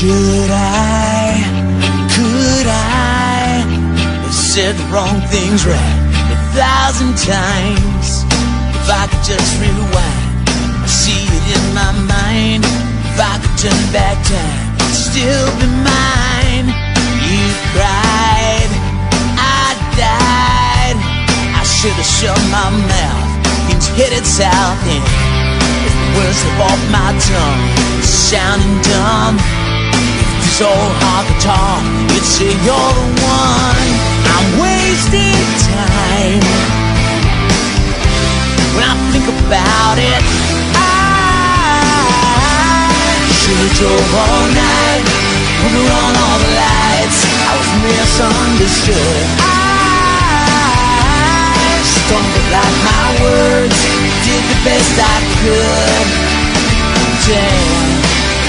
Should I, could I have said the wrong things right 1,000 times? If I could just rewind, I see it in my mind. If I could turn back time, it'd still be mine. You cried, I died. I should have shut my mouth, things headed south, and if the words slip off my tongue, sounding dumb. This old hard guitar, you'd say you're the one. I'm wasting time. When I think about it, I should've drove all night, put on all the lights. I was misunderstood. I stumbled like my words, did the best I could. Damn,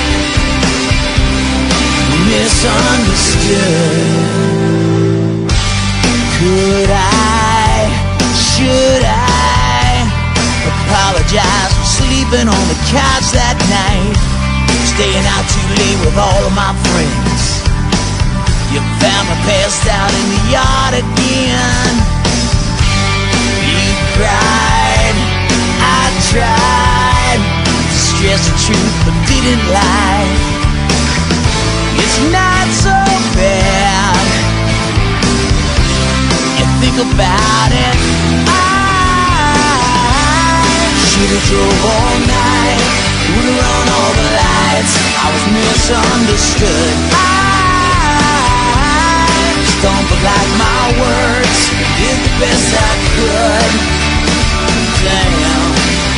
misunderstood. Could I, should I apologize for sleeping on the couch that night, staying out too late with all of my friends? You found me passed out in the yard again. You cried, I tried to stress the truth but didn't lie. It's not so bad. You think about it, I should've drove all night, would've run all the lights. I was misunderstood. I stumbled like my words, did the best I could. Damn,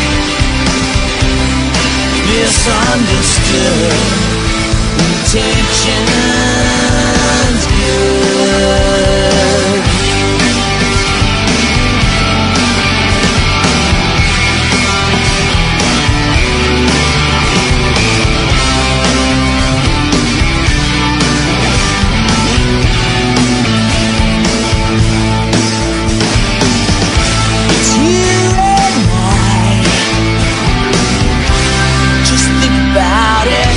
misunderstood. Intentions good. It's you and I. Just think about it.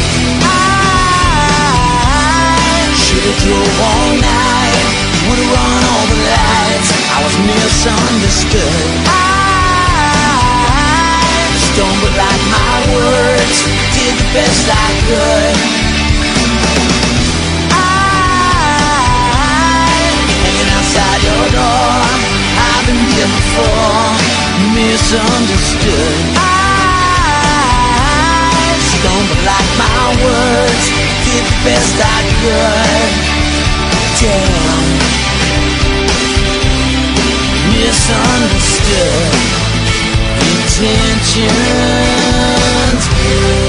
Drove all night, would've run all the lights. I was misunderstood. I stumbled like my words, did the best I could. I'm hanging outside your door, I've been here before. Misunderstood. I stumbled like my words, did the best I could. Damn, misunderstood. Intentions good.